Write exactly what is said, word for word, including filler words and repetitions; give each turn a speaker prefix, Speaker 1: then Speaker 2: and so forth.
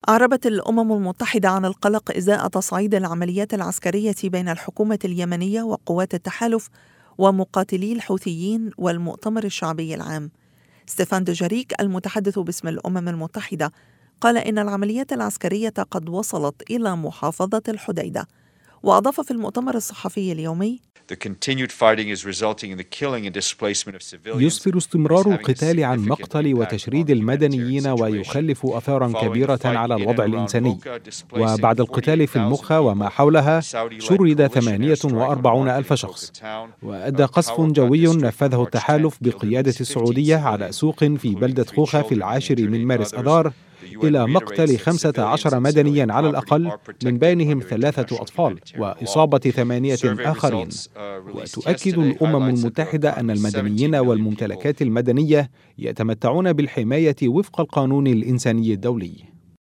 Speaker 1: أعربت الأمم المتحدة عن القلق إزاء تصعيد العمليات العسكرية بين الحكومة اليمنية وقوات التحالف ومقاتلي الحوثيين والمؤتمر الشعبي العام. ستيفان دوجاريك المتحدث باسم الأمم المتحدة قال إن العمليات العسكرية قد وصلت إلى محافظة الحديدة، وأضاف في المؤتمر الصحفي اليومي:
Speaker 2: يسفر استمرار القتال عن مقتل وتشريد المدنيين ويخلف آثارا كبيرة على الوضع الإنساني. وبعد القتال في المخا وما حولها شرد ثمانية وأربعين ألف شخص. وأدى قصف جوي نفذه التحالف بقيادة السعودية على سوق في بلدة خوخة في العاشر من مارس أذار إلى مقتل خمسة عشر مدنيا على الأقل، من بينهم ثلاثة أطفال، وإصابة ثمانية آخرين. وتؤكد الأمم المتحدة أن المدنيين والممتلكات المدنية يتمتعون بالحماية وفق القانون الإنساني الدولي.